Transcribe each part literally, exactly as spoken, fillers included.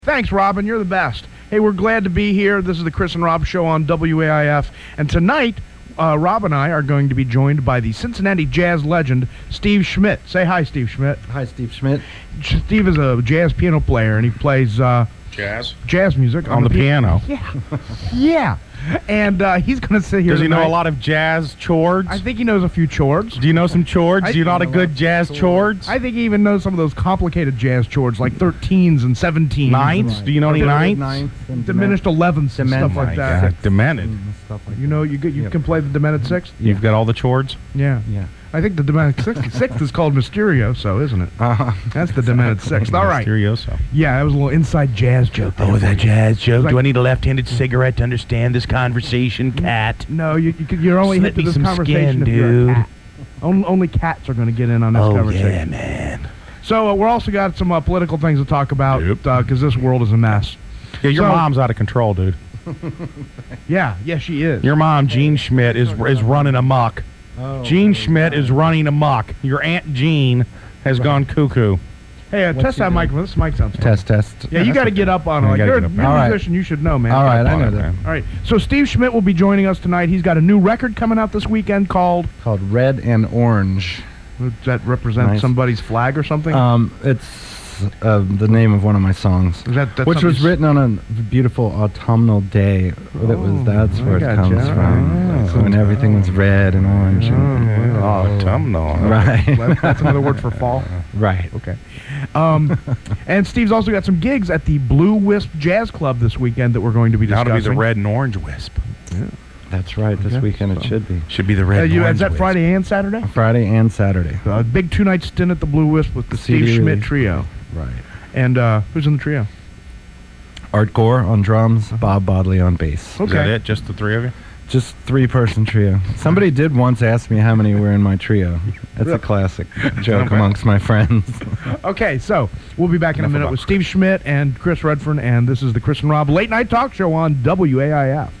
Thanks, Robin. You're the best. Hey, we're glad to be here. This is the Chris and Rob Show on W A I F. And tonight, uh, Rob and I are going to be joined by the Cincinnati jazz legend, Steve Schmidt. Say hi, Steve Schmidt. Hi, Steve Schmidt. Steve is a jazz piano player, and he plays uh, jazz jazz music on, on the, the piano. piano. Yeah. Yeah. And uh, he's going to sit here Does he tonight. know a lot of jazz chords? I think he knows a few chords. Do you know some chords? I Do you know a good jazz chords? I think he even knows some of those complicated jazz chords, like thirteens and seventeens. Ninths? Right. Do you know any ninths? Ninths and Diminished elevenths and stuff like that. God, demented. And stuff like You know, you get, you Yep. can play the demented sixth? You've got all the chords? Yeah. Yeah. I think the demented sixth, sixth is called Mysterioso, isn't it? Uh-huh. That's the demented sixth. All right. Mysterioso. Yeah, that was a little inside jazz joke. there Oh, for that you. jazz joke. Like- Do I need a left-handed cigarette to understand this conversation, cat? No, you, you, could- you're only Slip hit to me this some conversation skin, if you're a dude. cat. Only, only cats are going to get in on this Oh, conversation. yeah, man. So uh, we're also got some uh, political things to talk about Yep. because this world is a mess. Yeah, your So- mom's out of control, dude. Yeah, yeah, she is. Your mom, Jean Schmidt, is is running amok. Oh, Jean Schmidt is running amok. Your Aunt Jean has gone cuckoo. Hey, uh, What's test she that doing? microphone. This mic sounds fun. Test, test. Yeah, you got to get up on it. I Like, gotta you're get a up you're on a it. musician. You should know, man. All right, I on know it, that. man. All right. So Steve Schmidt will be joining us tonight. He's got a new record coming out this weekend called. Called Red and Orange. Does that represent Nice. somebody's flag or something? Um, it's uh, the name of one of my songs, Is that, that's which was somebody's- written on a beautiful autumnal day. That was Oh, that's I where it gotcha. comes from. Oh. When everything was red and orange. and- Oh, Oh, autumnal. Right. That- That's another word for fall. Right. Okay. Um, and Steve's also got some gigs at the Blue Wisp Jazz Club this weekend that we're going to be Now discussing. to be the red and orange wisp. That's right. This Okay. weekend it So- should be. Should be the red Uh, and you, orange is that wisp. Friday and Saturday? Friday and Saturday. A big two-night stint at the Blue Wisp with the C D Steve Schmidt release. Trio. Right. And uh, who's in the trio? Art Gore on drums, Bob Bodley on bass. Is that it? Just the three of you? Just three-person trio. Somebody did once ask me how many were in my trio. That's a classic joke Okay. amongst my friends. Okay, so we'll be back in a Enough minute about with Steve Schmidt and Chris Redfern, and this is the Chris and Rob Late Night Talk Show on W A I F.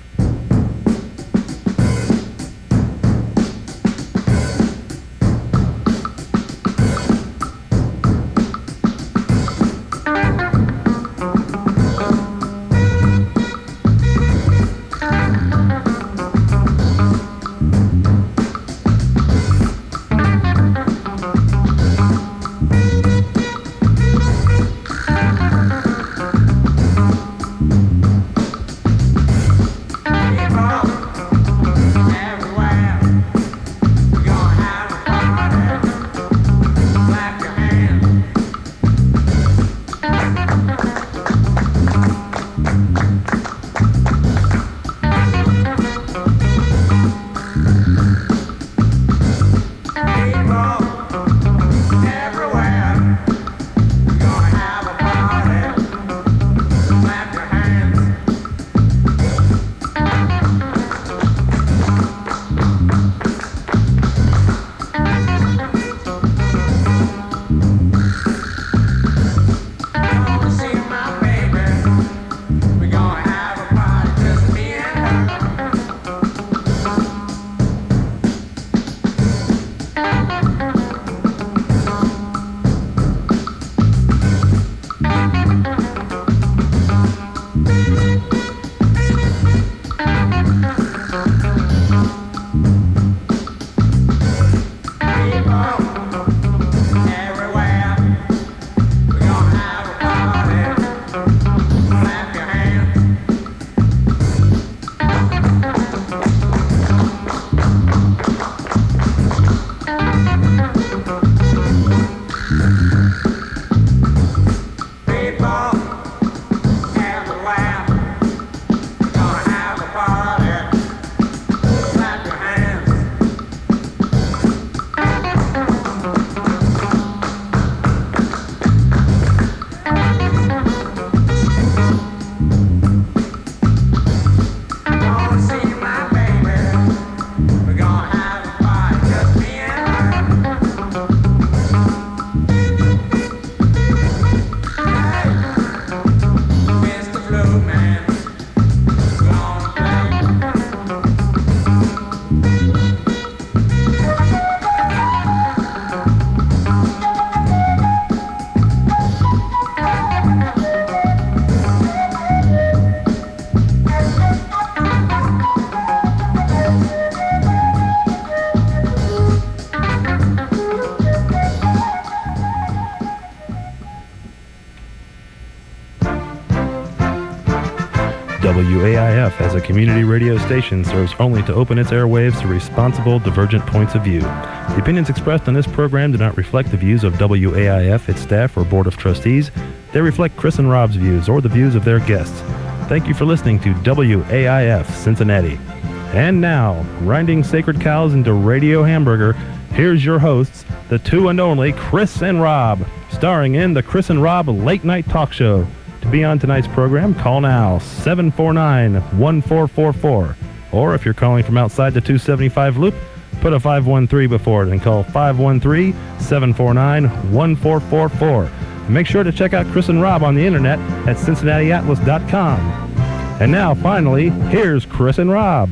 W A I F, as a community radio station, serves only to open its airwaves to responsible, divergent points of view. The opinions expressed on this program do not reflect the views of W A I F, its staff, or Board of Trustees. They reflect Chris and Rob's views or the views of their guests. Thank you for listening to W A I F Cincinnati. And now, grinding sacred cows into radio hamburger, here's your hosts, the two and only Chris and Rob, starring in the Chris and Rob Late Night Talk Show. To be on tonight's program, call now, seven four nine, one four four four. Or if you're calling from outside the two seventy-five loop, put a five one three before it and call five one three, seven four nine, one four four four. And make sure to check out Chris and Rob on the internet at cincinnati atlas dot com. And now, finally, here's Chris and Rob.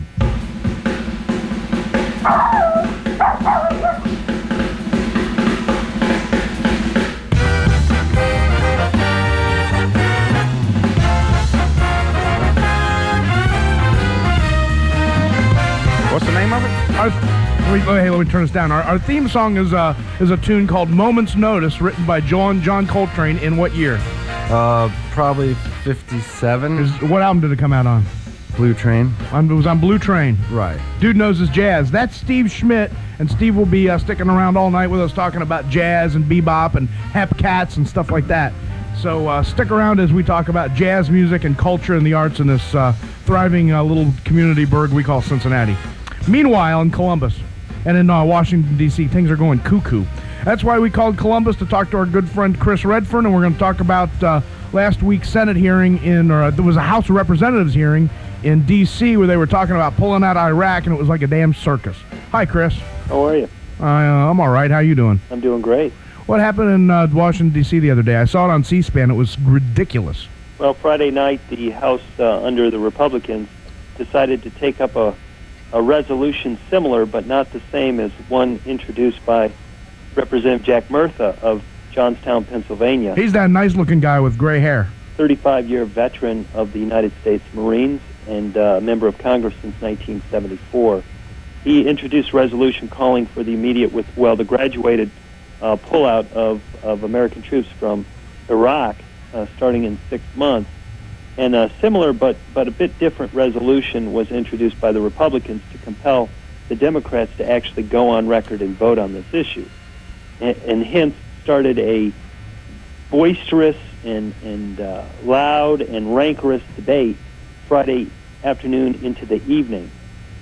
What's the name of it? Our, let me, hey, let me turn this down. Our, our theme song is a is a tune called "Moment's Notice," written by John John Coltrane. In what year? Uh, probably fifty-seven. Is, what album did it come out on? Blue Train. On, it was on Blue Train. Right. Dude knows his jazz. That's Steve Schmidt, and Steve will be uh, sticking around all night with us talking about jazz and bebop and hep cats and stuff like that. So uh, stick around as we talk about jazz music and culture and the arts in this uh, thriving uh, little community burg we call Cincinnati. Meanwhile, in Columbus and in uh, Washington, D C, things are going cuckoo. That's why we called Columbus to talk to our good friend Chris Redfern, and we're going to talk about uh, last week's Senate hearing in, or uh, there was a House of Representatives hearing in D C where they were talking about pulling out Iraq, and it was like a damn circus. Hi, Chris. How are you? Uh, I'm all right. How you doing? I'm doing great. What happened in uh, Washington, D C the other day? I saw it on C-SPAN. It was ridiculous. Well, Friday night, the House, uh, under the Republicans, decided to take up a, a resolution similar but not the same as one introduced by Representative Jack Murtha of Johnstown, Pennsylvania. He's that nice-looking guy with gray hair. thirty-five-year veteran of the United States Marines and uh, a member of Congress since nineteen seventy-four. He introduced a resolution calling for the immediate, with well, the graduated uh, pullout of, of American troops from Iraq uh, starting in six months. And a similar but, but a bit different resolution was introduced by the Republicans to compel the Democrats to actually go on record and vote on this issue. And, and hence started a boisterous and, and uh, loud and rancorous debate Friday afternoon into the evening.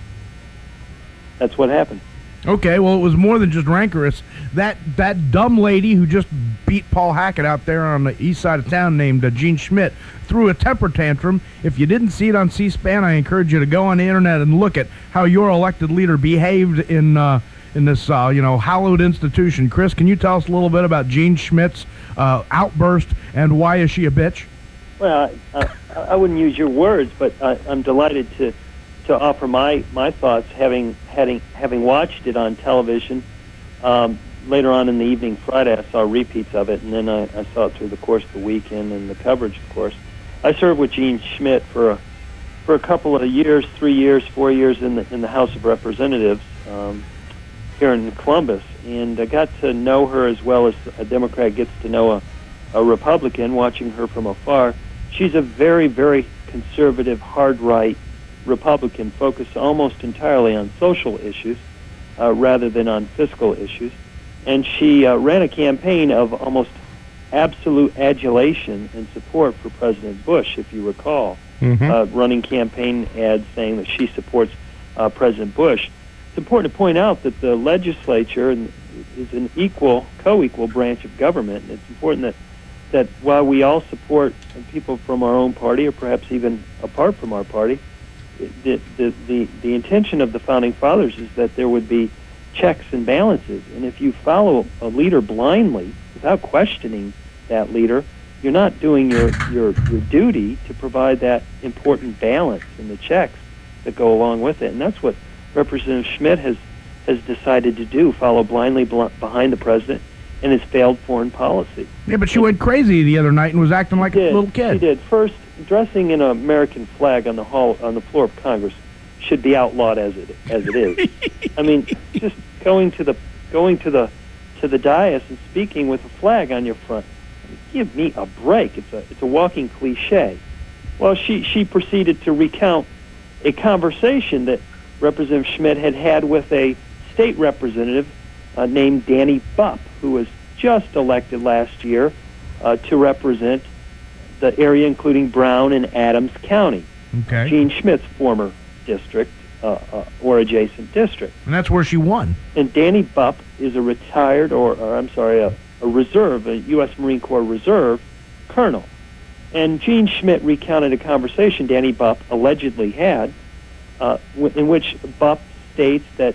That's what happened. Okay, well, it was more than just rancorous. That that dumb lady who just beat Paul Hackett out there on the east side of town named uh, Jean Schmidt threw a temper tantrum. If you didn't see it on C-SPAN, I encourage you to go on the internet and look at how your elected leader behaved in uh, in this uh, you know hallowed institution. Chris, can you tell us a little bit about Jean Schmidt's uh, outburst and why is she a bitch? Well, I, I, I wouldn't use your words, but I, I'm delighted to to offer my, my thoughts, having having having watched it on television. Um, later on in the evening Friday, I saw repeats of it, and then I, I saw it through the course of the weekend and the coverage, of course. I served with Jean Schmidt for a, for a couple of years, three years, four years in the in the House of Representatives um, here in Columbus, and I got to know her as well as a Democrat gets to know a, a Republican, watching her from afar. She's a very, very conservative, hard-right Republican, focused almost entirely on social issues uh, rather than on fiscal issues. And she uh, ran a campaign of almost absolute adulation and support for President Bush, if you recall, Mm-hmm. uh, running campaign ads saying that she supports uh, President Bush. It's important to point out that the legislature is an equal, co-equal branch of government, and it's important that that while we all support people from our own party, or perhaps even apart from our party, The, the, the, the intention of the Founding Fathers is that there would be checks and balances. And if you follow a leader blindly, without questioning that leader, you're not doing your, your, your duty to provide that important balance and the checks that go along with it. And that's what Representative Schmidt has, has decided to do, follow blindly bl- behind the president and his failed foreign policy. Yeah, but she went crazy the other night and was acting like did. a little kid. She did. First, dressing in an American flag on the hall on the floor of Congress should be outlawed as it as it is. I mean, just going to the going to the to the dais and speaking with a flag on your front. I mean, give me a break. It's a it's a walking cliche. Well, she, she proceeded to recount a conversation that Representative Schmidt had had with a state representative uh, named Danny Bupp, who was just elected last year uh, to represent the area including Brown and Adams County, Okay. Gene Schmidt's former district uh, uh, or adjacent district. And that's where she won. And Danny Bupp is a retired, or, or I'm sorry, a, a reserve, a U S Marine Corps reserve colonel. And Gene Schmidt recounted a conversation Danny Bupp allegedly had, uh, w- in which Bupp states that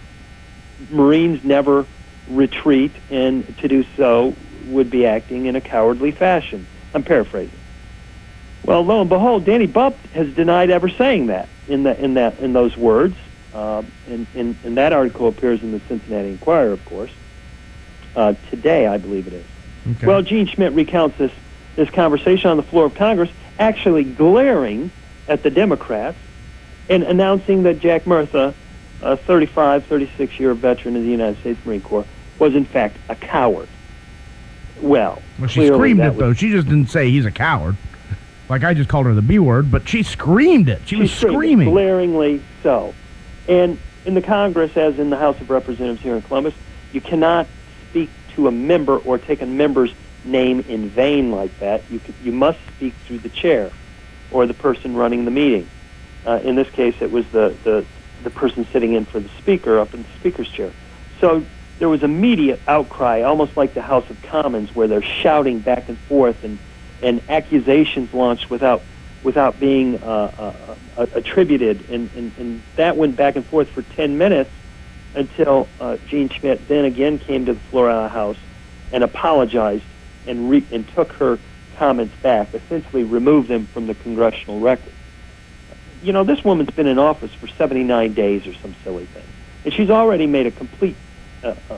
Marines never retreat, and to do so would be acting in a cowardly fashion. I'm paraphrasing. Well, lo and behold, Danny Bupp has denied ever saying that in the in that in those words. Um, and, and, and that article appears in the Cincinnati Enquirer, of course. Uh, today, I believe it is. Okay. Well, Gene Schmidt recounts this this conversation on the floor of Congress, actually glaring at the Democrats and announcing that Jack Murtha, a thirty-five, thirty-six-year veteran of the United States Marine Corps, was in fact a coward. Well, Well, she clearly screamed that it, though. was- She just didn't say he's a coward. Like I just called her the B word, but she screamed it. She, was screamed it, screaming. glaringly so. And in the Congress, as in the House of Representatives here in Columbus, you cannot speak to a member or take a member's name in vain like that. You could, you must speak through the chair or the person running the meeting. Uh, in this case, it was the, the, the person sitting in for the speaker up in the speaker's chair. So there was immediate outcry, almost like the House of Commons, where they're shouting back and forth and, and accusations launched without without being uh, uh, uh, attributed. And, and, and that went back and forth for ten minutes until uh, Gene Schmidt then again came to the floor of the House and apologized and, re- and took her comments back, essentially removed them from the congressional record. You know, this woman's been in office for seventy-nine days or some silly thing. And she's already made a complete uh, uh,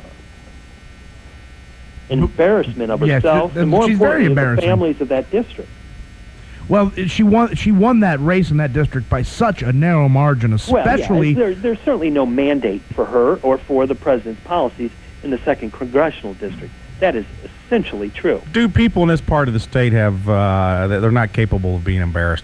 embarrassment of Yes, herself, th- and more she's very importantly, of the embarrassing. families of that district. Well, she won. She won that race in that district by such a narrow margin, especially. Well, yeah, there, there's certainly no mandate for her or for the president's policies in the second congressional district. That is essentially true. Do people in this part of the state have, uh, that they're not capable of being embarrassed?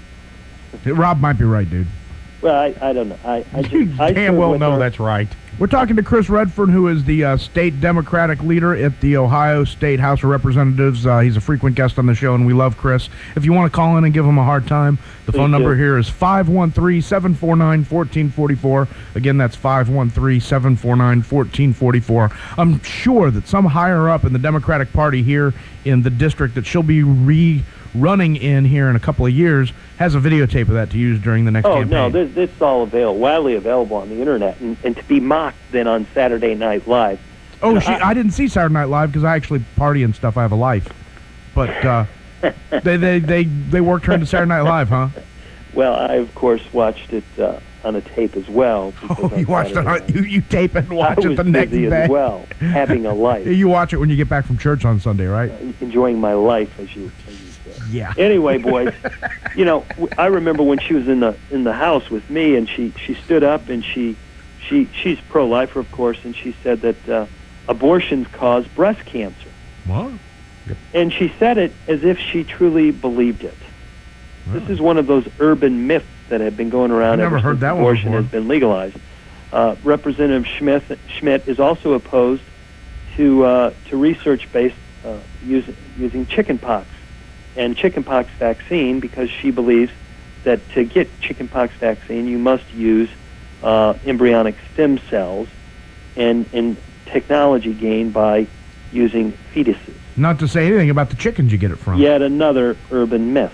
Rob might be right, dude. Well, I, I don't know. I, I You just, I damn served well with know her. that's right. We're talking to Chris Redfern, who is the uh, state Democratic leader at the Ohio State House of Representatives. Uh, he's a frequent guest on the show, and we love Chris. If you want to call in and give him a hard time, the Please phone number do. here is five one three, seven four nine, one four four four. Again, that's five one three, seven four nine, one four four four. I'm sure that some higher up in the Democratic Party here in the district that she'll be re-running in here in a couple of years has a videotape of that to use during the next Oh, campaign. no, this, this is all available, widely available on the Internet, and, and to be mocked then on Saturday Night Live. Oh, No, she, I- I didn't see Saturday Night Live because I actually party and stuff. I have a life. But uh, they, they, they, they worked her into Saturday Night Live, huh? Well, I, of course, watched it uh, on a tape as well. because Oh, you on watched it Saturday on, night, you, you tape it and I watch it was the next busy day. as well, having a life, You watch it when you get back from church on Sunday, right? enjoying my life, as you, as you said. Yeah. Anyway, boys, you know, w- I remember when she was in the in the house with me, and she, she stood up and she she she's pro-lifer, of course, and she said that uh, abortions cause breast cancer, What? and she said it as if she truly believed it. This is one of those urban myths that have been going around I've never ever heard since that one abortion before. has been legalized. Uh, Representative Schmidt, Schmidt is also opposed to uh, to research based uh, using using chickenpox and chickenpox vaccine, because she believes that to get chickenpox vaccine you must use uh, embryonic stem cells and and technology gained by using fetuses. Not to say anything about the chickens you get it from. Yet another urban myth.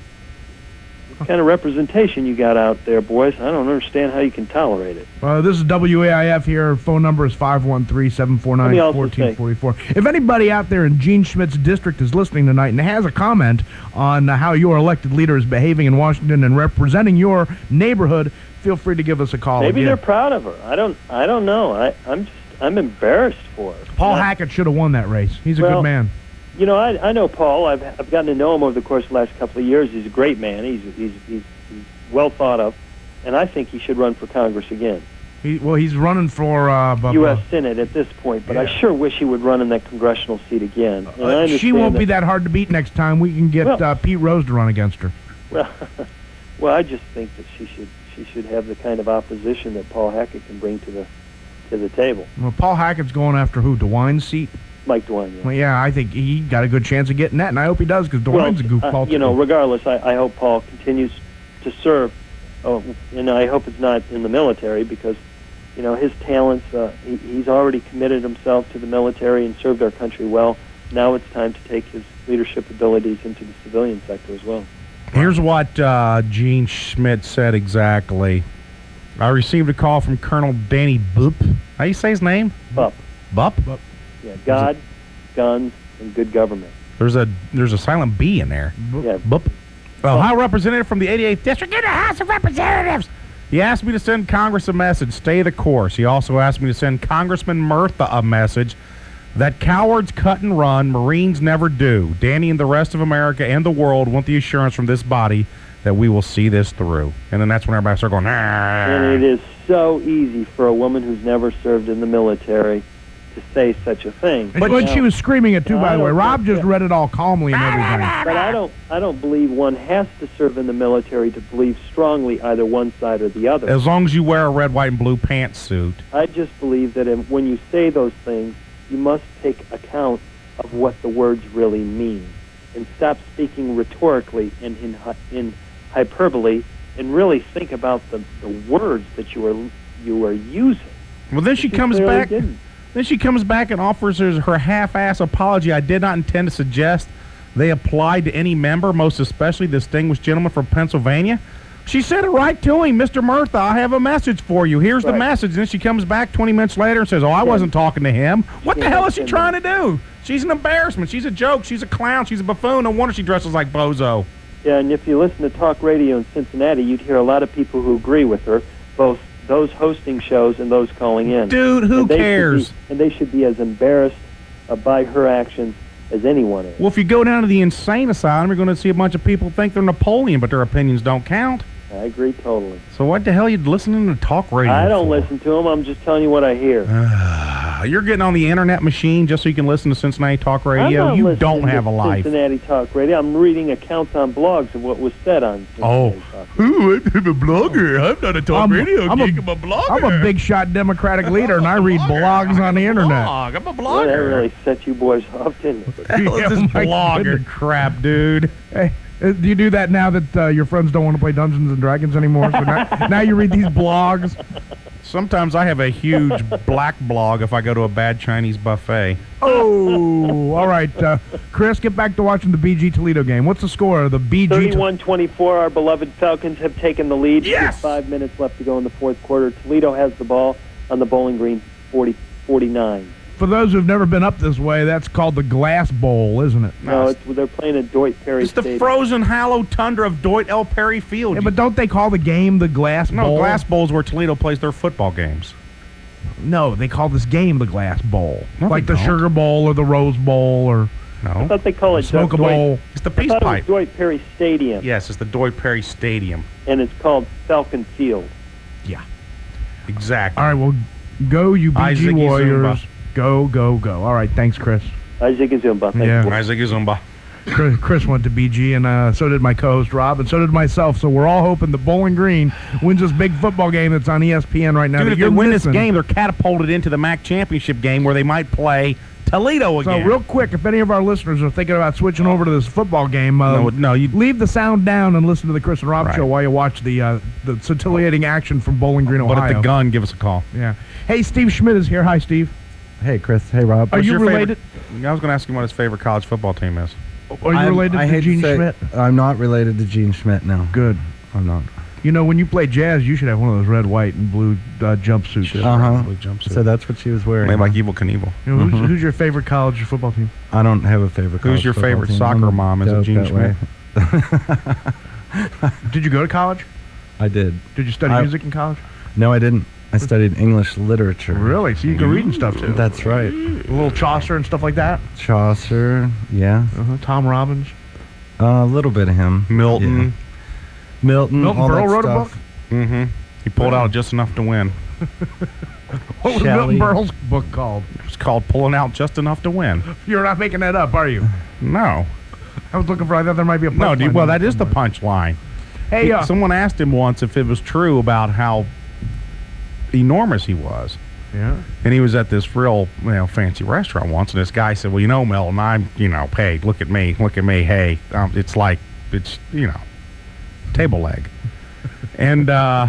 What kind of representation you got out there, boys? I don't understand how you can tolerate it. Uh, this is W A I F here. Phone number is five one three, seven four nine, Let me one also four say- four four. If anybody out there in Gene Schmidt's district is listening tonight and has a comment on uh, how your elected leader is behaving in Washington and representing your neighborhood, feel free to give us a call. Maybe again. they're proud of her. I don't. I don't know. I, I'm just. I'm embarrassed for her. Paul Not- Hackett should have won that race. He's a Well, good man. You know, I, I know Paul. I've I've gotten to know him over the course of the last couple of years. He's a great man. He's he's he's, he's well thought of, and I think he should run for Congress again. He, well, he's running for uh, bu- U S Senate at this point, but I Yeah. sure wish he would run in that congressional seat again. And I Uh, she understand won't that- be that hard to beat next time. We can get Well- uh, Pete Rose to run against her. Well, well, I just think that she should she should have the kind of opposition that Paul Hackett can bring to the to the table. Well, Paul Hackett's going after who? DeWine's seat? Mike DeWine. Yeah. Well, yeah, I think he got a good chance of getting that, and I hope he does because Well, DeWine's a goofball. uh, you know, too. regardless, I, I hope Paul continues to serve, uh, and I hope it's not in the military because, you know, his talents. Uh, he, he's already committed himself to the military and served our country well. Now it's time to take his leadership abilities into the civilian sector as well. Here's what uh, Gene Schmidt said exactly. I received a call from Colonel Danny Boop. How you say his name? Bup. Bup? Yeah, God, guns, and good government. There's a there's a silent B in there. Yeah. Bup. Ohio representative from the eighty-eighth District in the House of Representatives. He asked me to send Congress a message, stay the course. He also asked me to send Congressman Murtha a message that cowards cut and run, Marines never do. Danny and the rest of America and the world want the assurance from this body that we will see this through. And then that's when everybody starts going, nah. And it is so easy for a woman who's never served in the military to say such a thing. But when Now- she was screaming it too, No, by I the way, don't Rob think- just yeah. read it all calmly and everything. But I don't, I don't believe one has to serve in the military to believe strongly either one side or the other. As long as you wear a red, white, and blue pantsuit. I just believe that in, when you say those things, you must take account of what the words really mean, and stop speaking rhetorically and in hy- in hyperbole, and really think about the, the words that you are you are using. Well, then she She comes clearly back. didn't. Then she comes back and offers her, her half-ass apology. I did not intend to suggest they applied to any member, most especially the distinguished gentleman from Pennsylvania. She said it right to him, Mister Murtha, I have a message for you. Here's the Right. message. And then she comes back twenty minutes later and says, oh, I wasn't talking to him. What the Yeah, hell is she yeah. trying to do? She's an embarrassment. She's a joke. She's a clown. She's a buffoon. No wonder she dresses like Bozo. Yeah, and if you listen to talk radio in Cincinnati, you'd hear a lot of people who agree with her, both those hosting shows and those calling in. Dude, who And they should cares? be- and they should be as embarrassed uh, by her actions as anyone is. Well, if you go down to the insane asylum, you're going to see a bunch of people think they're Napoleon, but their opinions don't count. I agree totally. So what the hell are you listening to talk radio I don't for? listen to them. I'm just telling you what I hear. You're getting on the internet machine just so you can listen to Cincinnati Talk I'm Radio. not You listening don't to have a life. Cincinnati Talk Radio. I'm reading accounts on blogs of what was said on Oh. Cincinnati Talk Radio. Ooh, I'm a blogger. I'm not a talk I'm- radio I'm a- geek. I'm a blogger. I'm a big shot Democratic leader, and I read blogs on the internet. Blog. I'm a Well, that blogger. really set you boys off, didn't it? What the hell is Yeah, this my blogger goodness. crap, dude? Hey, uh, do you do that now that uh, your friends don't want to play Dungeons and Dragons anymore? So now, now you read these blogs. Sometimes I have a huge black blog if I go to a bad Chinese buffet. Oh, all right. Uh, Chris, get back to watching the B G Toledo game. What's the score of the B G? thirty-one twenty-four, our beloved Falcons have taken the lead. Yes! With five minutes left to go in the fourth quarter. Toledo has the ball on the Bowling Green, forty forty-nine. For those who've never been up this way, that's called the Glass Bowl, isn't it? No, it's, they're playing at Deutsch Perry It's the Stadium. frozen hollow tundra of Deutsch L. Perry Field. Yeah, but don't they call the game the Glass no, Bowl? Glass Bowl's where Toledo plays their football games. No, they call this game the Glass Bowl. No, like they the don't. Sugar Bowl or the Rose Bowl or I No. thought they call it Smoke a Deutsch- Bowl. It's the I peace thought pipe. it was Deutsch Perry Stadium, Yes, it's the Deutsch Perry Stadium. and it's called Falcon Field. Exactly. All right, well, go you B G Isaac Warriors. Izumba. Go, go, go. All right, thanks, Chris. Isaac Izumba. Thank Yeah. you. Isaac Izumba. Chris, Chris went to B G, and uh, so did my co-host Rob, and so did myself. So we're all hoping that Bowling Green wins this big football game that's on E S P N right now. Dude, that if they you're win missing. this game, they're catapulted into the M A C championship game where they might play Toledo So again. real quick, if any of our listeners are thinking about switching over to this football game, uh, no, no, you. leave the sound down and listen to the Chris and Rob Right. show while you watch the uh, the scintillating action from Bowling Green, But Ohio. at the gun, give us a call. Yeah. Hey, Steve Schmidt is here. Hi, Steve. Hey, Chris. Hey, Rob. Are What's you your related? favorite- I was going to ask him what his favorite college football team is. Are you I'm- related I to hate Gene say- Schmidt? I'm not related to Gene Schmidt, no. Good. I'm not. You know, when you play jazz, you should have one of those red, white, and blue uh, jumpsuits. Should. Uh-huh. Blue jumpsuit. So that's what she was wearing. Made like huh? Evil Knievel. You know, who's, Mhm. who's your favorite college football team? I don't have a favorite college Who's your football favorite team. soccer I'm mom? Is it dope Gene that Schmidt? way. Did you go to college? I did. Did you study I- music in college? No, I didn't. I studied English literature. Really? So you can read and stuff too. That's right. A little Chaucer and stuff like that. Chaucer, yeah. Uh-huh. Tom Robbins. Uh, a little bit of him. Milton. Yeah. Milton. Milton all Berle that wrote a stuff. book. Mm-hmm. He pulled out just enough to win. What was Shelley. Milton Berle's book called? It was called Pulling Out Just Enough to Win. You're not making that up, are you? No. I was looking for. I thought there might be a No, punchline dude, well, in that there is the somewhere. punchline. Hey, He- uh, someone asked him once if it was true about how enormous he was. yeah. And he was at this real, you know, fancy restaurant once, and this guy said, "Well, you know, Milton, I'm, you know, hey, look at me, look at me, hey, um, it's like, it's, you know, table leg." And uh,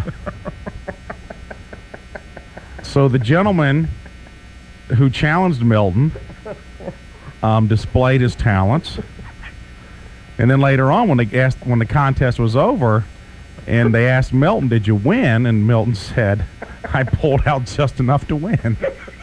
so the gentleman who challenged Milton um, displayed his talents, and then later on, when they asked, when the contest was over, and they asked Milton, "Did you win?" and Milton said, "I pulled out just enough to win."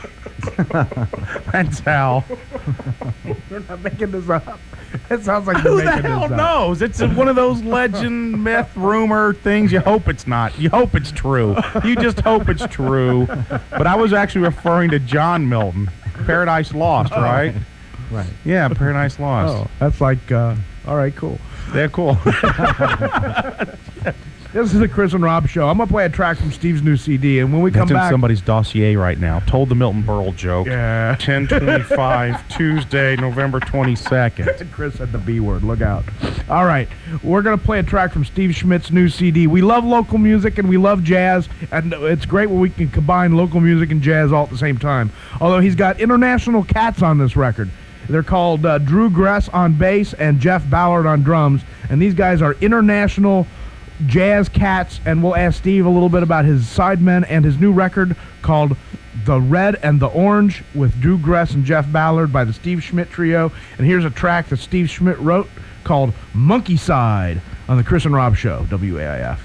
That's how. They're not making this up. It sounds like Who they're the making hell this up. knows? It's one of those legend, myth, rumor things. You hope it's not. You hope it's true. You just hope it's true. But I was actually referring to John Milton, Paradise Lost, right? Right. Yeah, Paradise Lost. Oh, that's like. Uh, all right, cool. They're cool. This is the Chris and Rob show. I'm gonna play a track from Steve's new C D, and when we come That's in back, somebody's dossier right now. Told the Milton Berle joke. yeah. ten twenty-five, Tuesday, November twenty-second. Chris said the B word. Look out. All right. We're going to play a track from Steve Schmidt's new C D. We love local music and we love jazz, and it's great when we can combine local music and jazz all at the same time. Although he's got international cats on this record. They're called uh, Drew Gress on bass and Jeff Ballard on drums, and these guys are international jazz cats, and we'll ask Steve a little bit about his sidemen and his new record called The Red and the Orange with Drew Gress and Jeff Ballard by the Steve Schmidt Trio. And here's a track that Steve Schmidt wrote called Monkey Side on the Chris and Rob Show, W A I F.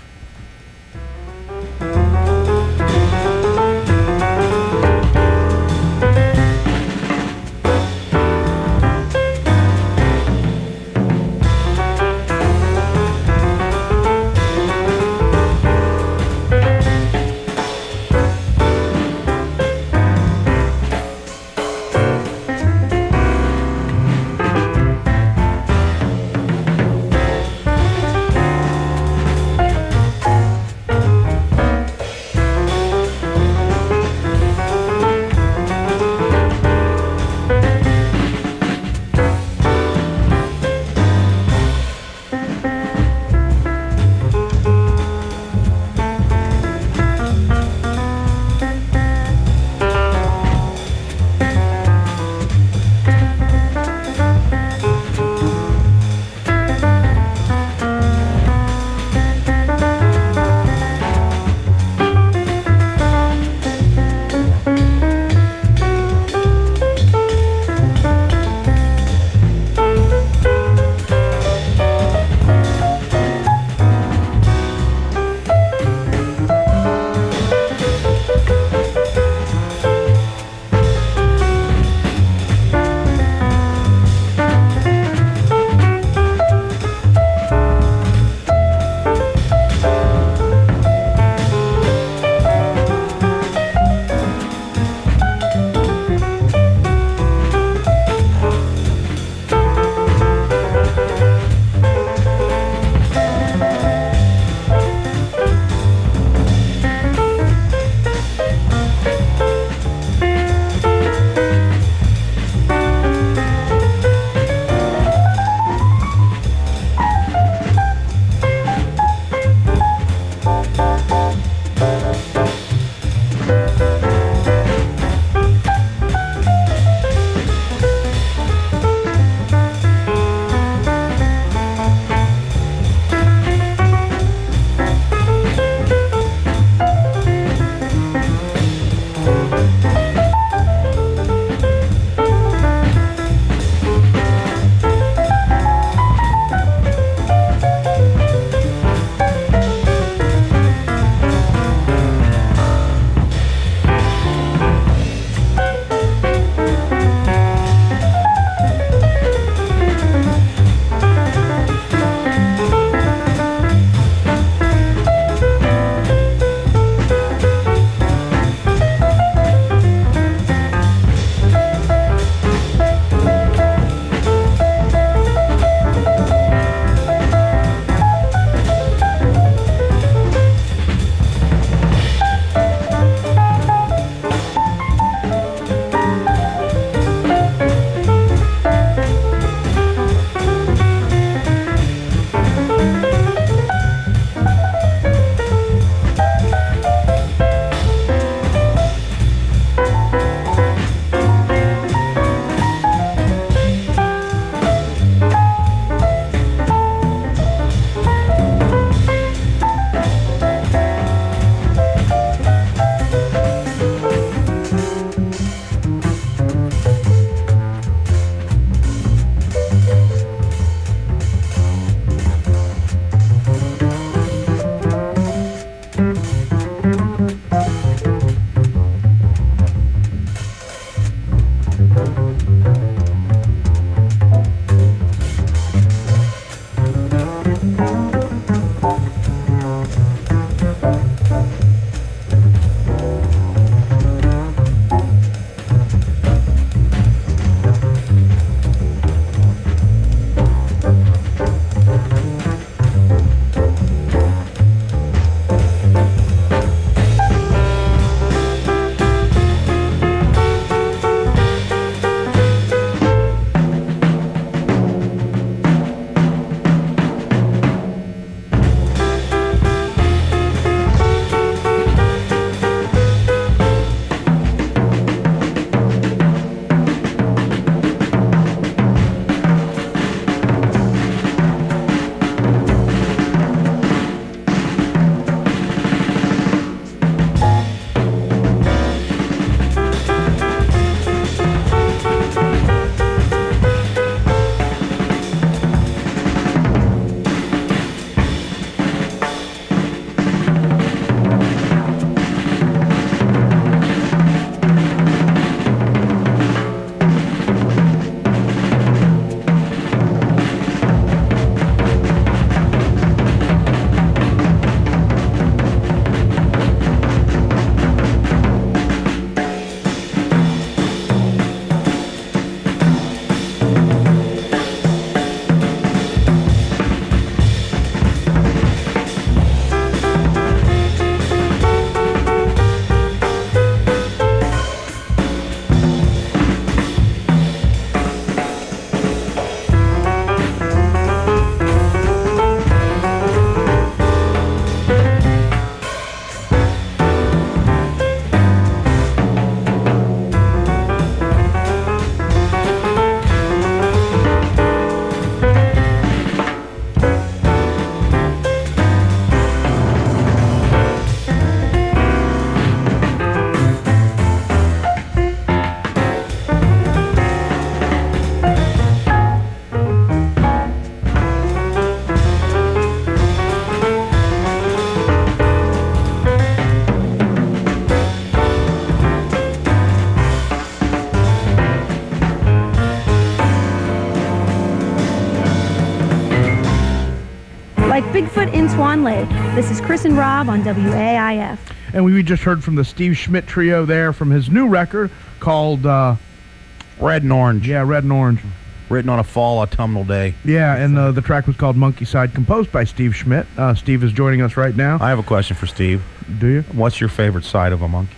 like Bigfoot in Swan Lake. This is Chris and Rob on W A I F. And we just heard from the Steve Schmidt Trio there from his new record called uh, Red and Orange. Yeah, Red and Orange. Written on a fall autumnal day. Yeah, and uh, the track was called Monkey Side, composed by Steve Schmidt. Uh, Steve is joining us right now. I have a question for Steve. Do you? What's your favorite side of a monkey?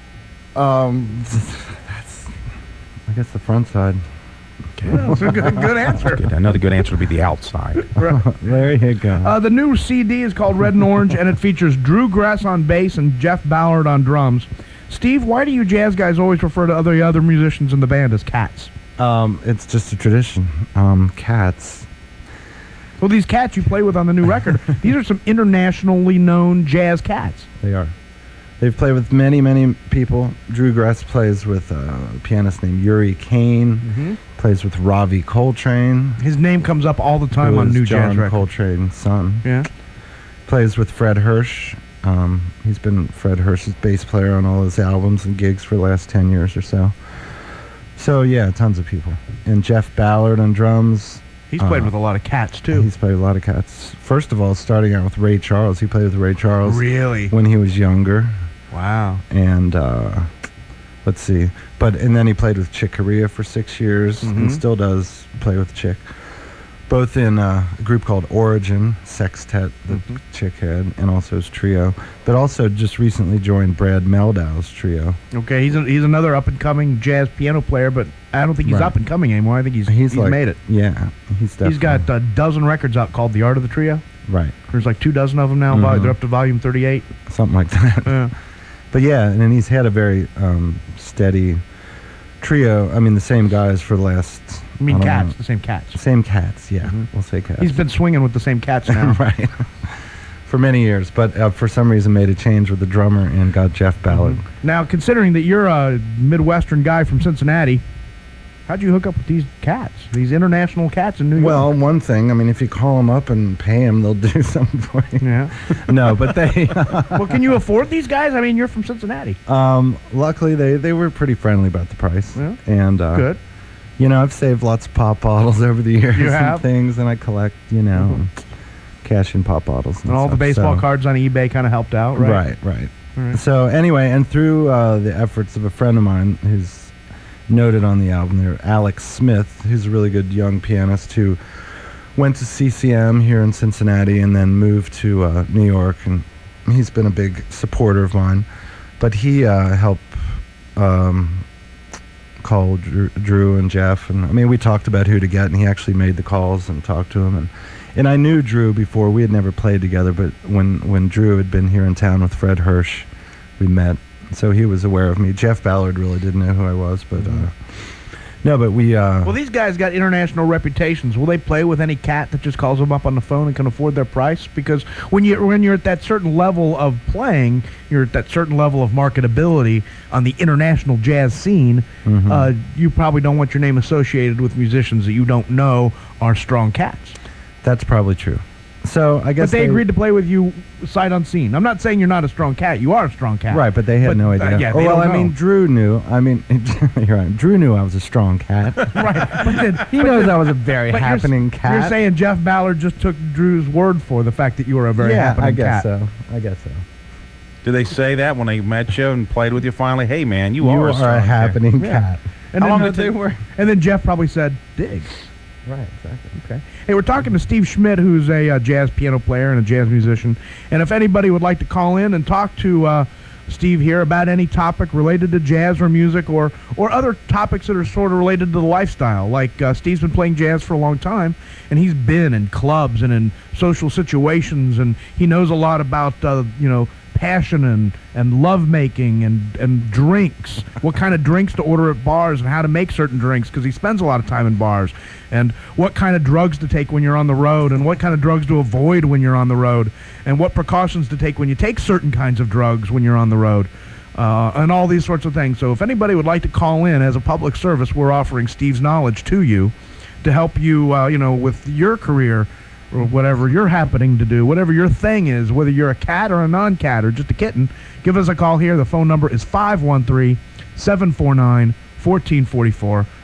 Um, that's, I guess the front side. Well, that's a good, good answer. Good. Another good answer would be the outside. There you go. Uh, the new C D is called Red and Orange, and it features Drew Grass on bass and Jeff Ballard on drums. Steve, why do you jazz guys always refer to other other musicians in the band as cats? Um, it's just a tradition. Um, cats. Well, these cats you play with on the new record, these are some internationally known jazz cats. They are. They've played with many, many people. Drew Grass plays with a pianist named Yuri Kane. Mm-hmm. Plays with Ravi Coltrane. His name comes up all the time who on is new John jazz records. Coltrane's son. Yeah. Plays with Fred Hirsch. Um, he's been Fred Hirsch's bass player on all his albums and gigs for the last ten years or so. So, yeah, tons of people. And Jeff Ballard on drums. He's played uh, with a lot of cats, too. He's played with a lot of cats. First of all, starting out with Ray Charles. He played with Ray Charles Really? when he was younger. Wow. And, uh, let's see. But, and then he played with Chick Corea for six years Mhm. and still does play with Chick. Both in uh, a group called Origin, Sextet, that Mhm. Chick had, and also his trio. But also just recently joined Brad Meldau's trio. Okay, he's a, he's another up-and-coming jazz piano player, but I don't think he's Right. up-and-coming anymore. I think he's, He's he's like- made it. Yeah, he's definitely... He's got a dozen records out called The Art of the Trio. Right, There's like two dozen of them now. Vol- Mhm. They're up to volume thirty-eight. something like that. Yeah. But yeah, and then he's had a very um, steady trio. I mean, the same guys for the last... I mean, don't cats. know. The same cats. Same cats, yeah. Mhm. We'll say cats. He's been swinging with the same cats now. right. For many years, but uh, for some reason made a change with the drummer and got Jeff Ballard. Mhm. Now, considering that you're a Midwestern guy from Cincinnati, how'd you hook up with these cats? These international cats in New York? Well, one thing, I mean, if you call them up and pay them, they'll do something for you. yeah. No, but they... Well, can you afford these guys? I mean, you're from Cincinnati. um, luckily, they, they were pretty friendly about the price. Yeah. And, uh, Good. you know, I've saved lots of pop bottles over the years You and have? things, and I collect, you know, Mhm. cash in pop bottles. And, And all the stuff, baseball so- cards on eBay kind of helped out, right? Right, right. All right. So anyway, and through uh, the efforts of a friend of mine who's noted on the album there, Alex Smith, who's a really good young pianist who went to C C M here in Cincinnati and then moved to uh, New York, and he's been a big supporter of mine. But he uh, helped um, call Drew, Drew and Jeff, and I mean, we talked about who to get, and he actually made the calls and talked to him, and and I knew Drew before. We had never played together, but when when Drew had been here in town with Fred Hirsch, we met. So he was aware of me. Jeff Ballard really didn't know who I was, but uh, no, but we. Uh, Well, these guys got international reputations. Will they play with any cat that just calls them up on the phone and can afford their price? Because when you when you're at that certain level of playing, you're at that certain level of marketability on the international jazz scene. Mhm. Uh, you probably don't want your name associated with musicians that you don't know are strong cats. that's probably true. So I guess But they, agreed to play with you sight unseen. I'm not saying you're not a strong cat. You are a strong cat. Right, but they had But, no uh, idea. yeah, oh, they well, don't I mean, know. Drew knew. I mean, you're right. Drew knew I was a strong cat. Right. But then, He but knows then- I was a very but you're s- happening cat. You're saying Jeff Ballard just took Drew's word for the fact that you were a very yeah, happening I guess cat. so. I guess so. Did they say that when they met you and played with you finally? Hey, man, you, You are, are a, strong a cat. happening Yeah. cat. And How then, long did they were? and then Jeff probably said, dig. Right, exactly. Okay. Hey, we're talking to Steve Schmidt, who's a uh, jazz piano player and a jazz musician. And if anybody would like to call in and talk to uh, Steve here about any topic related to jazz or music or, or other topics that are sort of related to the lifestyle, like uh, Steve's been playing jazz for a long time, and he's been in clubs and in social situations, and he knows a lot about, uh, you know, passion and, and love making and, and drinks, what kind of drinks to order at bars and how to make certain drinks, because he spends a lot of time in bars, and what kind of drugs to take when you're on the road and what kind of drugs to avoid when you're on the road and what precautions to take when you take certain kinds of drugs when you're on the road, uh, and all these sorts of things. So if anybody would like to call in as a public service, we're offering Steve's knowledge to you to help you, uh, you know, with your career or whatever you're happening to do, whatever your thing is, whether you're a cat or a non-cat or just a kitten, give us a call here. The phone number is five one three, seven four nine, one four four four.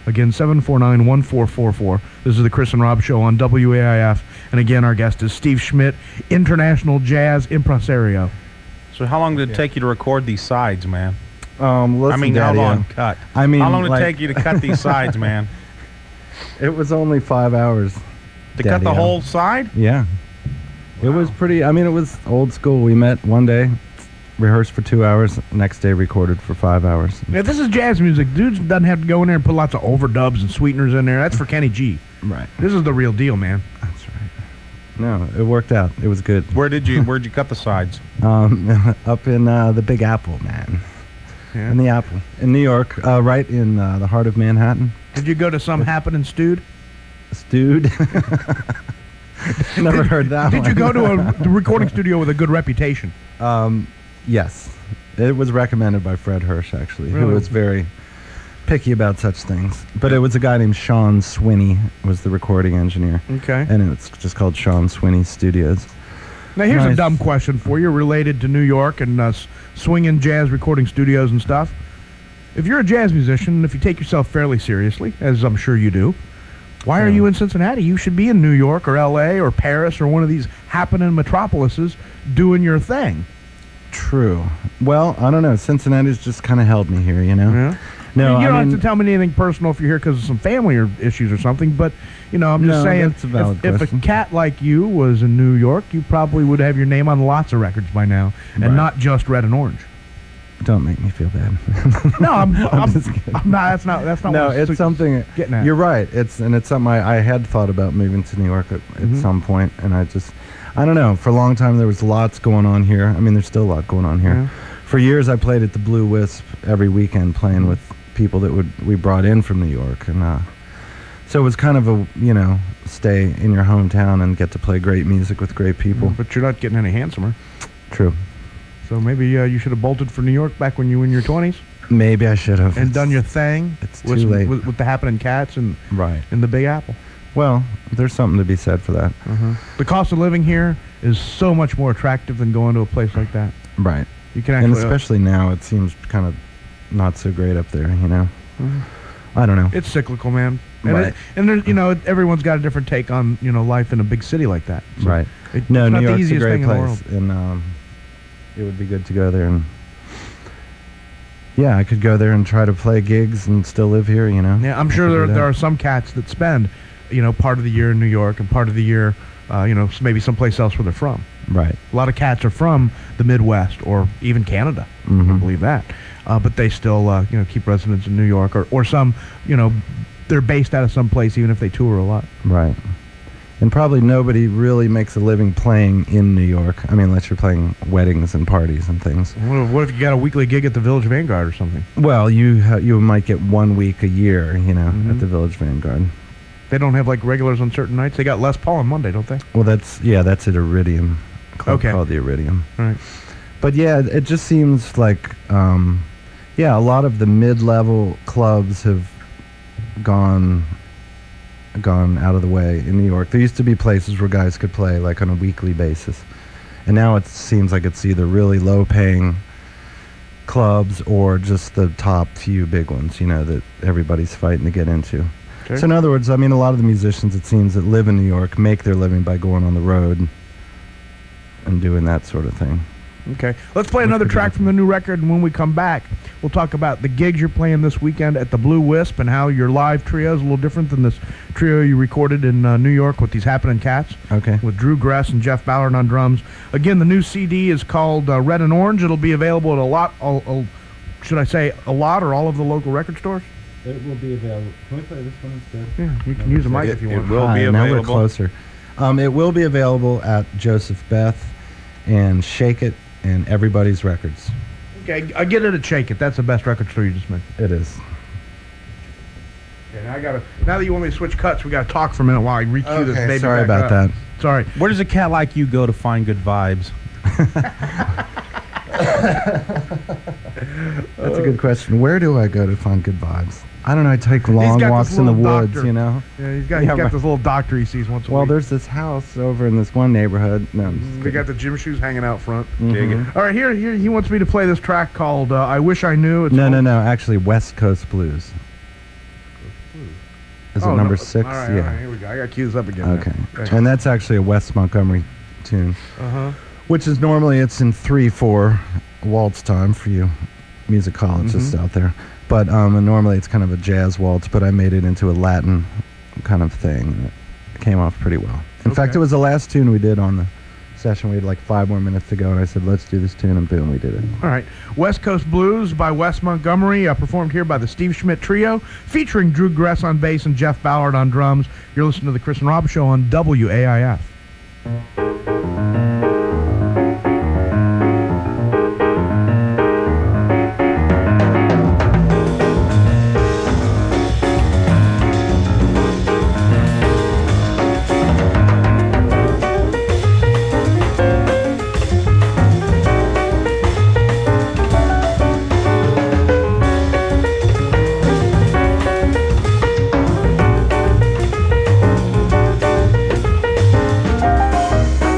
Again, seven four nine, one four four four. This is the Chris and Rob Show on W A I F. And again, our guest is Steve Schmidt, international jazz impresario. So how long did it take you to record these sides, man? Um, listen, I mean, Daddy, how long um, cut? I mean, how long did it like- take you to cut these sides, man? It was only five hours. To cut the Daddy-o. whole side? Yeah. It was pretty, I mean, it was old school. We met one day, rehearsed for two hours, next day recorded for five hours. Now, this is jazz music. Dudes doesn't have to go in there and put lots of overdubs and sweeteners in there. That's for Kenny G. Right. This is the real deal, man. That's right. No, it worked out. It was good. Where did you Where'd you cut the sides? Um, up in uh, the Big Apple, man. Yeah. In the Apple. In New York, uh, right in uh, the heart of Manhattan. Did you go to some happening stewed? Stewed. Never heard that Did one. you go to a recording studio with a good reputation? Um, yes. It was recommended by Fred Hirsch, actually, Really? who was very picky about such things. But it was a guy named Sean Swinney was the recording engineer. Okay. And it's just called Sean Swinney Studios. Now, here's a Nice. dumb question for you related to New York and uh, s- swinging jazz recording studios and stuff. If you're a jazz musician, and if you take yourself fairly seriously, as I'm sure you do, why are Yeah. you in Cincinnati? You should be in New York or L A or Paris or one of these happening metropolises doing your thing. True. Well, I don't know. Cincinnati's just kind of held me here, you know? Yeah. No, I mean, you I don't mean, have to tell me anything personal if you're here because of some family or issues or something, but, you know, I'm just No, saying, that's a valid if, if a question. cat like you was in New York, you probably would have your name on lots of records by now, and Right. not just Red and Orange. don't make me feel bad. No, I'm, I'm, just kidding. I'm not. That's not. That's not. no, what I'm it's su- something. getting at. You're right. It's and it's something I, I had thought about moving to New York at, at Mhm. some point, and I just, I don't know. For a long time, there was lots going on here. I mean, there's still a lot going on here. Yeah. For years, I played at the Blue Wisp every weekend, playing with people that would we brought in from New York, and uh, so it was kind of a you know stay in your hometown and get to play great music with great people. But you're not getting any handsomer. True. So maybe uh, you should have bolted for New York back when you were in your twenties Maybe I should have and done your thing. It's with, too late. with, with the happening cats and right. in the Big Apple. Well, there's something to be said for that. Uh-huh. The cost of living here is so much more attractive than going to a place like that. Right. You can And actually. uh, especially now, it seems kind of not so great up there, you know? Mhm. I don't know. It's cyclical, man. And, Right. it, and there's, you know, everyone's got a different take on you know life in a big city like that. So Right. it- No, it's not New the York's a easiest great thing in the place, world. and um, it would be good to go there. And yeah, I could go there and try to play gigs and still live here, you know? Yeah, I'm I sure could do there that. there are some cats that spend, you know, part of the year in New York and part of the year, uh, you know, s- maybe someplace else where they're from. Right. A lot of cats are from the Midwest or even Canada. I Mhm. believe that, uh, but they still, uh, you know, keep residence in New York or or some, you know, they're based out of some place even if they tour a lot. Right. And probably nobody really makes a living playing in New York. I mean, unless you're playing weddings and parties and things. What if, what if you got a weekly gig at the Village Vanguard or something? Well, you ha- you might get one week a year, you know, Mhm. at the Village Vanguard. They don't have like regulars on certain nights. They got Les Paul on Monday, don't they? Well, that's yeah, that's at Iridium, a club Okay. called the Iridium. Right. But yeah, it just seems like, um, yeah, a lot of the mid-level clubs have gone gone out of the way in New York. There used to be places where guys could play like on a weekly basis, and now it seems like it's either really low-paying clubs or just the top few big ones, you know, that everybody's fighting to get into. Okay. So in other words, I mean, a lot of the musicians, it seems, that live in New York make their living by going on the road and doing that sort of thing. Okay. Let's play another track from the new record, and when we come back, we'll talk about the gigs you're playing this weekend at the Blue Wisp and how your live trio is a little different than this trio you recorded in uh, New York with these Happening Cats. Okay. With Drew Gress and Jeff Ballard on drums. Again, the new C D is called uh, Red and Orange. It'll be available at a lot, a, a, should I say a lot or all of the local record stores? It will be available. Can we play this one instead? Yeah, you can use a mic It- if you it want. will Ah, be now we're available. closer. Um, it will be available at Joseph Beth and Shake It and Everybody's Records. Okay, I get it at Shake It. That's the best record store you just mentioned. It is. Okay, now I gotta. Now that you want me to switch cuts, we gotta talk for a minute while I re-cue this baby. sorry back about up. that. Sorry. Where does a cat like you go to find good vibes? That's a good question. Where do I go to find good vibes? I don't know. I take long got walks this in the little woods, doctor. you know? Yeah, he's got Yeah, he's got right. this little doctor he sees once a Well, week. there's this house over in this one neighborhood. No, I'm just They kidding. got the gym shoes hanging out front. Mhm. All right, here, here he wants me to play this track called uh, "I Wish I Knew." It's No, no, called- no. Actually, West Coast Blues. Is Oh, it number no. six? All right, yeah. all right, here we go. I got cues up again. Okay. And that's actually a Wes Montgomery tune, Uh-huh. which is normally it's in three four waltz time for you musicologists Mhm. out there. But um, and normally it's kind of a jazz waltz, but I made it into a Latin kind of thing. And it came off pretty well. In fact, Okay. it was the last tune we did on the session. We had like five more minutes to go, and I said, let's do this tune, and boom, we did it. All right. West Coast Blues by Wes Montgomery, uh, performed here by the Steve Schmidt Trio, featuring Drew Gress on bass and Jeff Ballard on drums. You're listening to The Chris and Rob Show on W A I F. Thank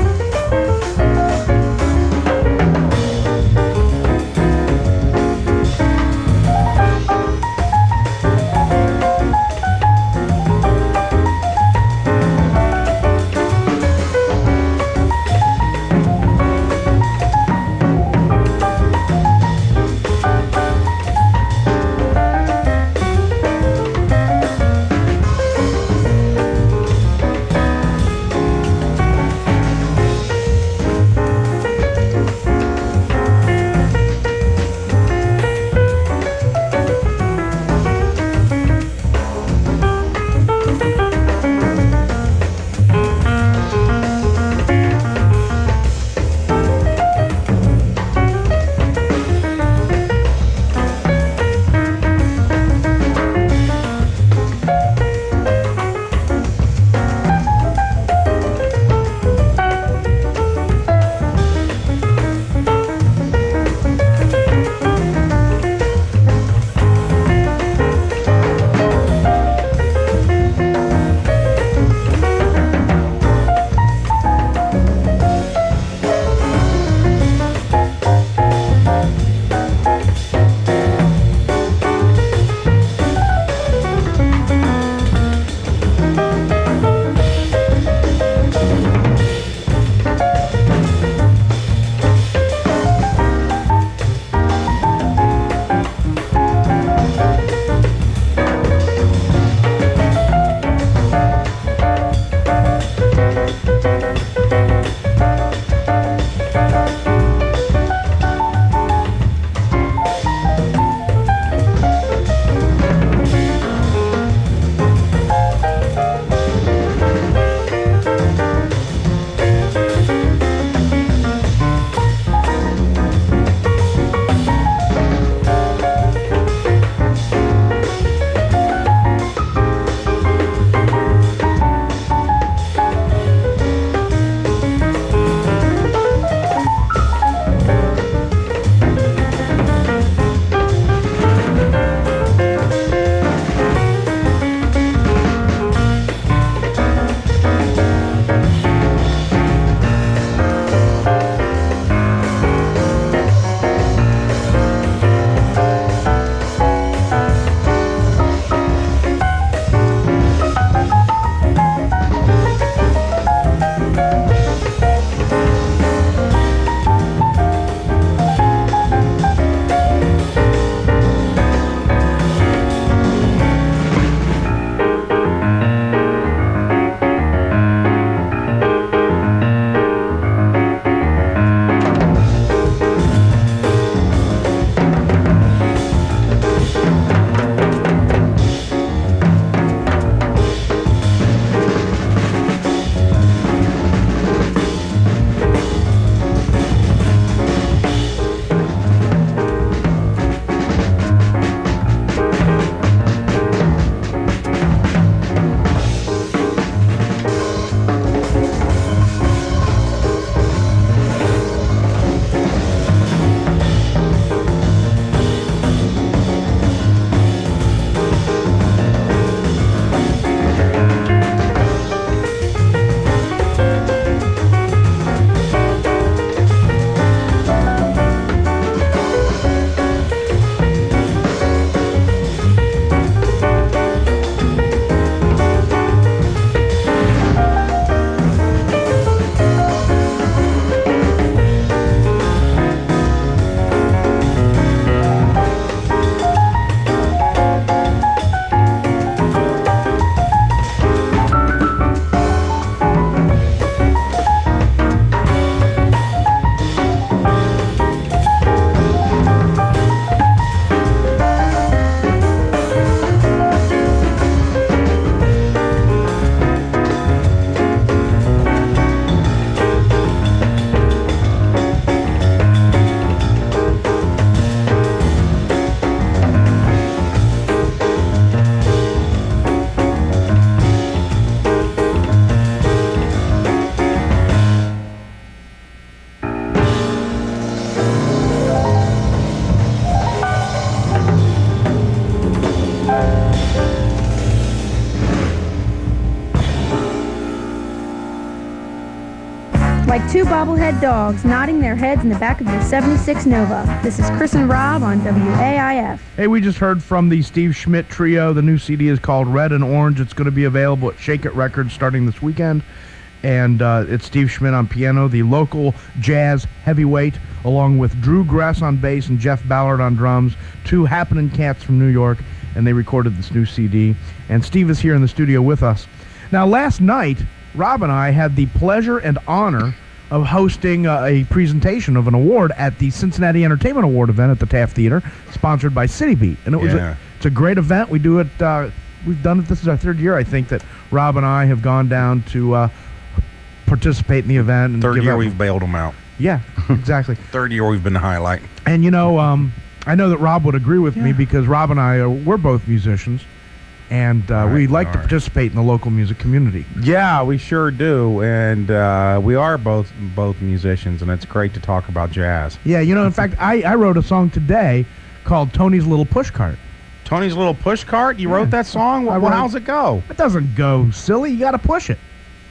bobblehead dogs nodding their heads in the back of your seventy-six Nova. This is Chris and Rob on W A I F. Hey, we just heard from the Steve Schmidt Trio. The new C D is called Red and Orange. It's going to be available at Shake It Records starting this weekend. And uh, it's Steve Schmidt on piano, the local jazz heavyweight, along with Drew Gress on bass and Jeff Ballard on drums, two happening cats from New York, and they recorded this new C D. And Steve is here in the studio with us. Now, last night, Rob and I had the pleasure and honor of hosting uh, a presentation of an award at the Cincinnati Entertainment Award event at the Taft Theater, sponsored by City Beat. And it was Yeah. a, it's a great event. We do it, uh, we've done it, this is our third year, I think, that Rob and I have gone down to uh, participate in the event. And Third give year out- we've bailed them out. Yeah, exactly. Third year we've been the highlight. And, you know, um, I know that Rob would agree with me Yeah. because Rob and I, are, we're both musicians, and uh, All right, we like all to right. participate in the local music community. Yeah, we sure do, and uh, we are both both musicians, and it's great to talk about jazz. Yeah, you know, in fact, I, I wrote a song today called Tony's Little Pushcart. Tony's Little Push Cart, you wrote that song? I Well, wrote- how's it go? It doesn't go silly. You got to push it.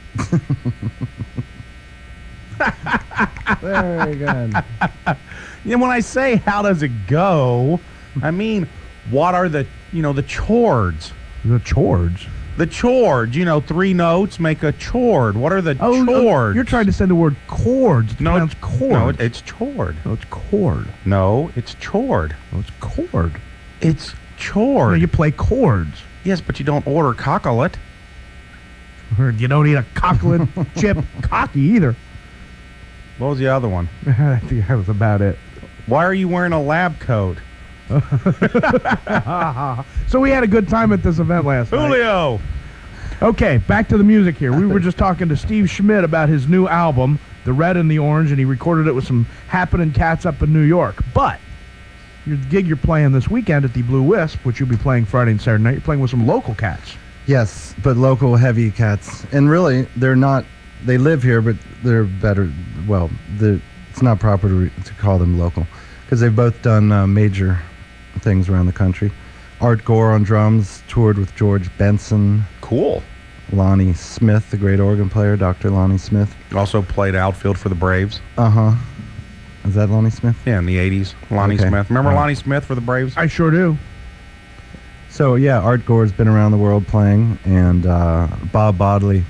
Very good. Yeah, when I say how does it go, I mean what are the you know the chords? The chords. The chord, you know, three notes make a chord. What are the Oh, no, chords? you're trying to say the word chords. It's no, pronounced it's chord. No, it- it's chord. No, it's chord. No, it's chord. No, it's chord. It's No, chord. you play chords. Yes, but you don't order cocklet. Or you don't eat a cocklet chip cocky either. What was the other one? I think that was about it. Why are you wearing a lab coat? So we had a good time at this event last night. Julio! Okay, back to the music here. We were just talking to Steve Schmidt about his new album, The Red and the Orange, and he recorded it with some happening cats up in New York. But your gig you're playing this weekend at the Blue Wisp, which you'll be playing Friday and Saturday night, you're playing with some local cats. Yes, but local heavy cats. And really, they're not, they live here, but they're better, well, they're, it's not proper to, re, to call them local, because they've both done uh, major things around the country. Art Gore on drums, toured with George Benson. Cool. Lonnie Smith, the great organ player, Doctor Lonnie Smith. Also played outfield for the Braves. Uh-huh. Is that Lonnie Smith? Yeah, in the eighties. Lonnie Okay. Smith. Remember Uh, Lonnie Smith for the Braves? I sure do. So, yeah, Art Gore's been around the world playing, and uh, Bob Bodley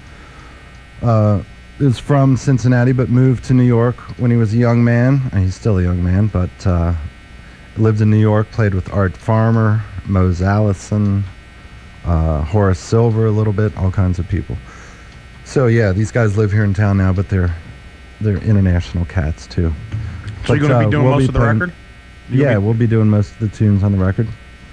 uh, is from Cincinnati but moved to New York when he was a young man. And he's still a young man, but uh, lived in New York, played with Art Farmer, Mose Allison, uh, Horace Silver a little bit, all kinds of people. So, yeah, these guys live here in town now, but they're they're international cats, too. So you're But, going to uh, be doing we'll most be of the playing- record? You're Yeah, gonna be- we'll be doing most of the tunes on the record.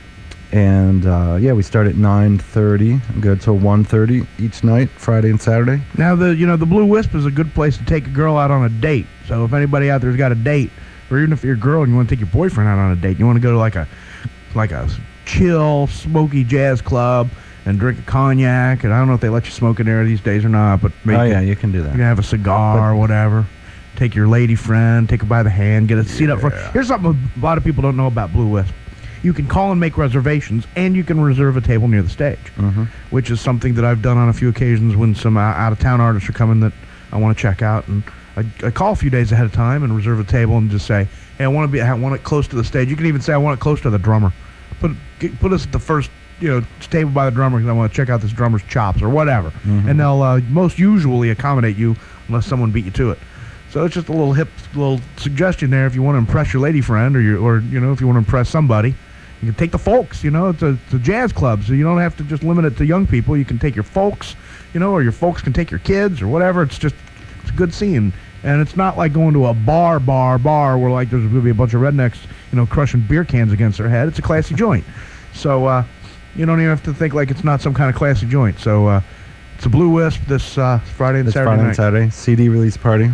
And, uh, yeah, we start at nine thirty and go till one thirty each night, Friday and Saturday. Now, the you know the Blue Wisp is a good place to take a girl out on a date. So if anybody out there's got a date, or even if you're a girl and you want to take your boyfriend out on a date, you want to go to like a like a chill, smoky jazz club and drink a cognac. And I don't know if they let you smoke in there these days or not, but maybe Oh, you yeah, can- you can do you that. can have a cigar or whatever. Take your lady friend, take her by the hand, get a seat up front. Here's something a lot of people don't know about Blue Wisp. You can call and make reservations, and you can reserve a table near the stage, Mhm. which is something that I've done on a few occasions when some uh, out-of-town artists are coming that I want to check out. And I, I call a few days ahead of time and reserve a table and just say, hey, I want to be, I want it close to the stage. You can even say, I want it close to the drummer. Put get, put us at the first, you know, table by the drummer because I want to check out this drummer's chops or whatever. And they'll uh, most usually accommodate you unless someone beat you to it. So it's just a little hip little suggestion there if you want to impress your lady friend or your, or you know, if you want to impress somebody. You can take the folks, you know, it's a, it's a jazz club, so you don't have to just limit it to young people. You can take your folks, you know, or your folks can take your kids or whatever. It's just, it's a good scene. And it's not like going to a bar, bar, bar where like there's going to be a bunch of rednecks, you know, crushing beer cans against their head. It's a classy joint. So uh, you don't even have to think like it's not some kind of classy joint. So uh, it's a Blue Wisp this uh, Friday and This Saturday Friday night. and Saturday. C D release party.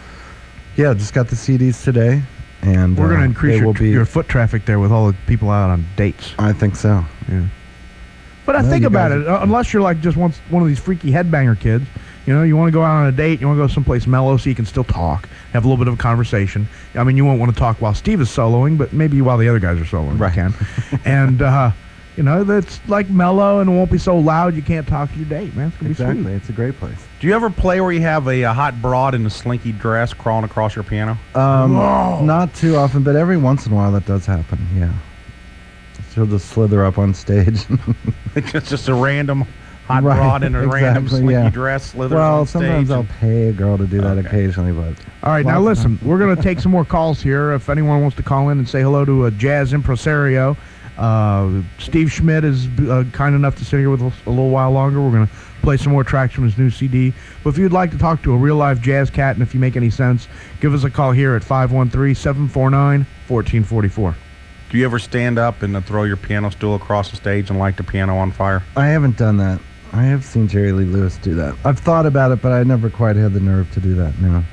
Yeah, just got the C Ds today. And We're going to uh, increase they your, will be, your foot traffic there with all the people out on dates. I think so. Yeah. But I Well, think you about guys- it, uh, unless you're like just one, one of these freaky headbanger kids, you know, you want to go out on a date, you want to go someplace mellow so you can still talk, have a little bit of a conversation. I mean, you won't want to talk while Steve is soloing, but maybe while the other guys are soloing, Right. you can. And, uh, you know, that's like mellow and it won't be so loud you can't talk to your date, man. It's gonna Exactly. be sweet. It's a great place. Do you ever play where you have a, a hot broad in a slinky dress crawling across your piano? Um, Whoa. not too often, but every once in a while that does happen. Yeah. She'll just slither up on stage. It's just, just a random hot Right, broad in a random exactly, slinky yeah. dress slithers well, on stage. sometimes I'll and- pay a girl to do that Okay. occasionally, but All right, now Lots of listen, we're going to take some more calls here. If anyone wants to call in and say hello to a jazz impresario, uh, Steve Schmidt is uh, kind enough to sit here with us a little while longer. We're going to play some more tracks from his new C D. But if you'd like to talk to a real-life jazz cat, and if you make any sense, give us a call here at five one three, seven four nine, one four four four. Do you ever stand up and uh, throw your piano stool across the stage and light the piano on fire? I haven't done that. I have seen Jerry Lee Lewis do that. I've thought about it, but I never quite had the nerve to do that, no.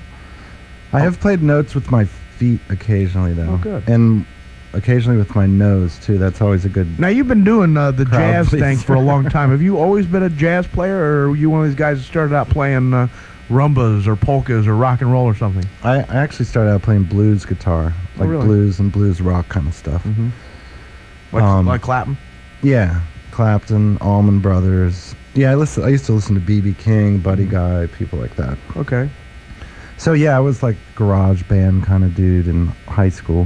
I have played notes with my feet occasionally, though. Oh, good. And occasionally with my nose, too. That's always a good... Now, you've been doing uh, the Crowd jazz pleaser. thing for a long time. Have you always been a jazz player, or are you one of these guys that started out playing uh, rumbas or polkas or rock and roll or something? I, I actually started out playing blues guitar, like really? blues and blues rock kind of stuff. Mm-hmm. Like, Um, like Clapton? Yeah, Clapton, Allman Brothers. Yeah, I listen. I used to listen to B B King, Buddy Mm-hmm. Guy, people like that. Okay. So yeah, I was like garage band kind of dude in high school,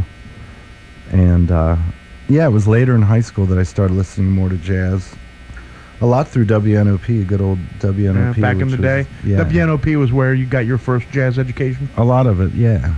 and uh, yeah, it was later in high school that I started listening more to jazz. A lot through W N O P, good old W N O P. Yeah, back in which the day, was- yeah, W N O P was where you got your first jazz education. a lot of it, yeah.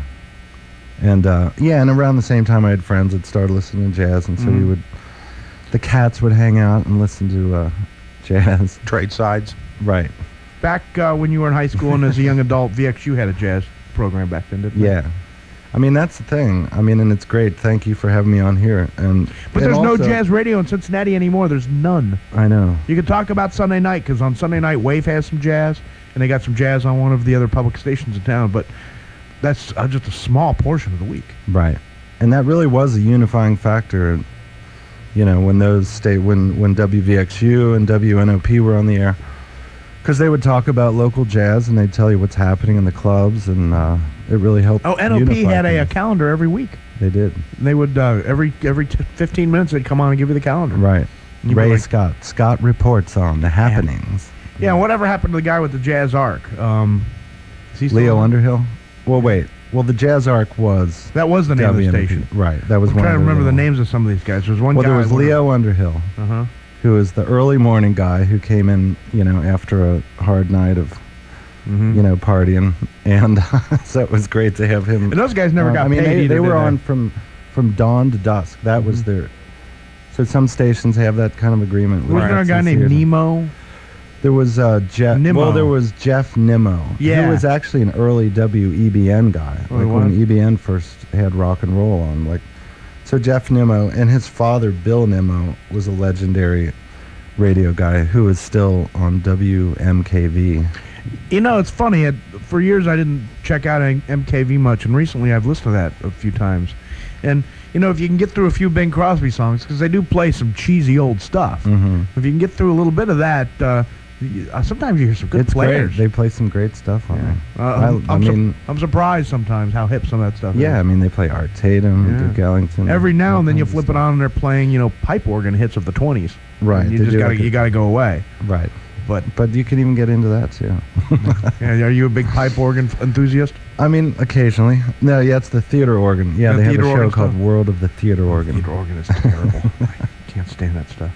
And uh, yeah, and around the same time, I had friends that started listening to jazz, and so we Mhm. would, the cats would hang out and listen to uh, jazz. Trade sides. Right. Back uh, when you were in high school and as a young adult, V X U had a jazz program back then, didn't it? Yeah. I mean, that's the thing. I mean, and it's great. Thank you for having me on here. And But and there's no also- jazz radio in Cincinnati anymore. There's none. I know. You can talk about Sunday night because on Sunday night, Wave has some jazz, and they got some jazz on one of the other public stations in town. But that's uh, just a small portion of the week. Right. And that really was a unifying factor. You know, when those state when when W V X U and W N O P were on the air, because they would talk about local jazz and they'd tell you what's happening in the clubs, and uh, it really helped. Oh, N O P unify had a, a things. calendar every week. They did. They would uh, every every t- fifteen minutes they'd come on and give you the calendar. Right. You'd be Ray like- Scott. Scott reports on the happenings. Yeah. Whatever happened to the guy with the jazz arc? Um, is he still Leo on? Underhill. Well, wait. Well, the Jazz Arc was That was the name W N O P. of the station. Right. That was I'm one. trying to of remember the little- names of some of these guys. There was one Well, guy. there was Leo Underhill, Uh huh. who was the early morning guy who came in, you know, after a hard night of, Mm-hmm. you know, partying, and so it was great to have him. And those guys never on. got I mean, paid they, either, they were did on from from dawn to dusk. That was Mhm. their. So some stations have that kind of agreement. with Wasn't there a F guy C C named or something. Nemo? There was uh, Jeff. Nimmo. Well, there was Jeff Nimmo. Yeah. Who was actually an early W E B N guy. Oh, he like when was? E B N first had rock and roll on. Like, so Jeff Nimmo and his father Bill Nimmo was a legendary radio guy who is still on W M K V. You know, it's funny. It, for years, I didn't check out M K V much, and recently I've listened to that a few times. And you know, if you can get through a few Bing Crosby songs, because they do play some cheesy old stuff. Mm-hmm. If you can get through a little bit of that, uh, y- uh, sometimes you hear some good It's players. great. They play some great stuff on Yeah. there. Uh, I, I'm, I I'm su- mean, I'm surprised sometimes how hip some of that stuff yeah, I is. mean they play Art Tatum, Yeah. Duke Ellington. Every now all and then you kinds of flip it stuff. on and they're playing, you know, pipe organ hits of the twenties. Right. And you they just do gotta like a- you gotta go away. Right. But But you can even get into that too. yeah, are you a big pipe organ f- enthusiast? I mean, occasionally. No, yeah, it's the theater organ. Yeah, The they have a theater show organ called stuff. World of the Theater Organ. Theater organ is terrible. I can't stand that stuff.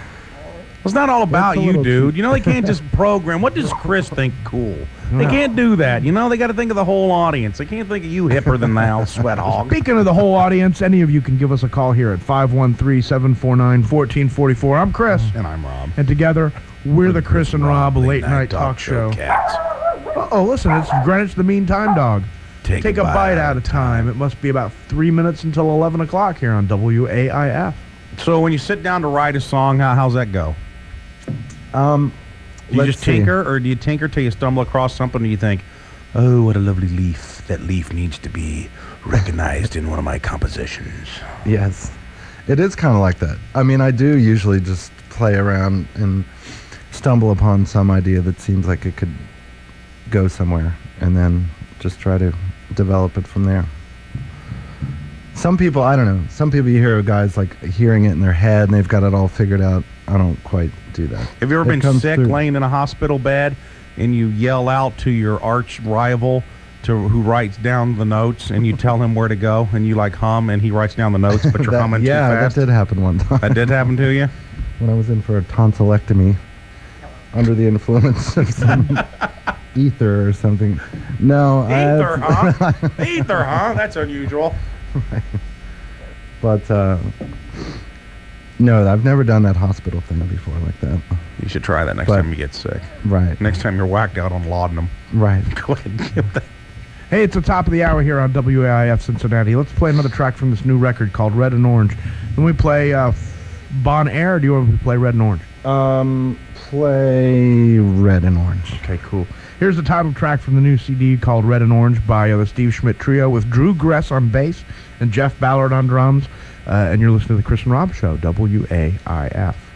It's not all about That's a you, little dude. cheap. You know, they can't just program. What does Chris think cool? They No. can't do that. You know, they got to think of the whole audience. They can't think of you hipper than thou, sweat hog. Speaking of the whole audience, any of you can give us a call here at five one three, seven four nine, one four four four. I'm Chris, And I'm Rob. and together we're the Chris and Rob Late Night Talk Show. Cats. Oh, listen, it's Greenwich the Mean Time Dog. Take, Take a bite out of time. It must be about three minutes until eleven o'clock here on W A I F. So when you sit down to write a song, how, how's that go? Um, Do you let's just see. tinker, or do you tinker till you stumble across something and you think, oh, what a lovely leaf. That leaf needs to be recognized in one of my compositions. Yes. It is kind of like that. I mean, I do usually just play around and stumble upon some idea that seems like it could go somewhere, and then just try to develop it from there. Some people, I don't know. Some people you hear of guys like hearing it in their head and they've got it all figured out. I don't quite do that. Have you ever It been comes sick, through. laying in a hospital bed, and you yell out to your arch rival, to who writes down the notes, and you tell him where to go, and you like hum, and he writes down the notes, but you're That- humming yeah, too fast? that did happen one time. That did happen to you? When I was in for a tonsillectomy under the influence of some ether or something. No, Ether, I, huh? Ether, huh? That's unusual. But uh, no, I've never done that hospital thing before like that. You should try that next But- time you get sick. Right, Next time you're whacked out on laudanum. right. Go ahead and give that. Hey, it's the top of the hour here on W A I F Cincinnati. Let's play another track from this new record called Red and Orange. Then we play uh, Bon Air, or do you want me to play Red and Orange? Um, play red and orange. Okay, cool. Here's the title track from the new C D called Red and Orange by uh, the Steve Schmidt Trio with Drew Gress on bass and Jeff Ballard on drums. Uh, and you're listening to the Chris and Rob Show, W A I F.